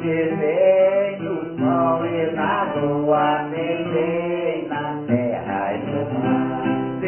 Pensei no sol e na lua, pensei na terra e no mar.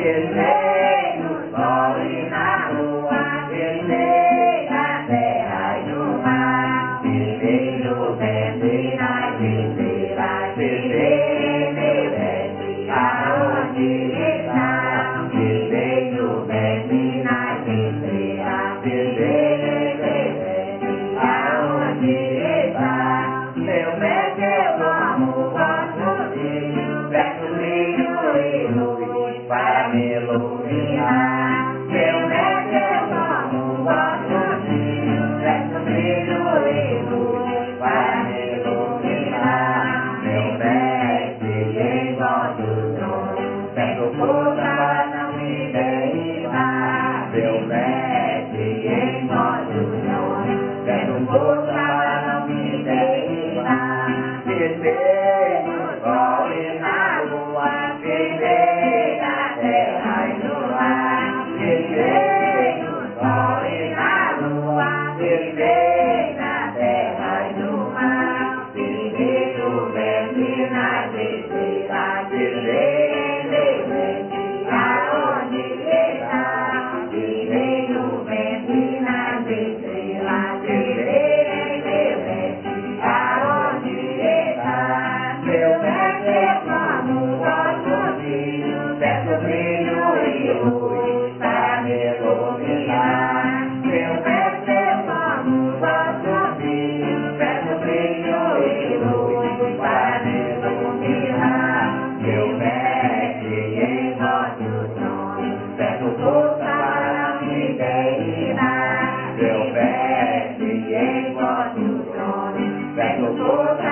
Pensei no sol e na lua, pensei na terra e no mar. Pensei no vento e nas estrelas, pensei meu vento, aonde está? Pensei no vento e nas estrelas, pensei meu vento, aonde está? Meu vento eu como vosso brilho, vento brilho e luz para me iluminar. Meu vento eu como vosso brilho, vento brilho e luz para me iluminar. Meu vento em vosso trono, vento força para não me derribar. Meu vento em vosso trono, vento força para não me derribar. Pensei no sol e na lua, pensei na terra e no mar. Pensei no sol e na lua, pensei na terra e no mar. Pensei no vento e nas estrelas, pensei meu vento, aonde está? Pensei no vento e nas estrelas, pensei meu vento, aonde está? Meu vento eu como vosso brilho, vento brilho e luz para me iluminar. Meu vento eu como vosso brilho, vento brilho e luz para me iluminar. Meu vento em vosso trono, vento força para não me derribar. Meu vento em vosso trono, vento força